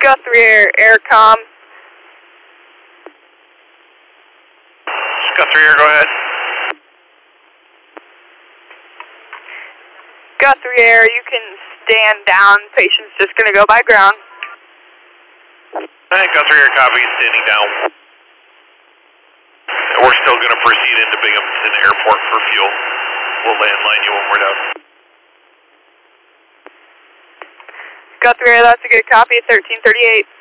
Guthrie Air, Aircom. Guthrie Air, go ahead. Guthrie Air, you can stand down. Patient's just going to go by ground. Guthrie Air, copy, standing down. We're still going to proceed into Binghamton Airport for fuel. We'll landline you when we're done. Guthrie Air, that's a good copy, 1338.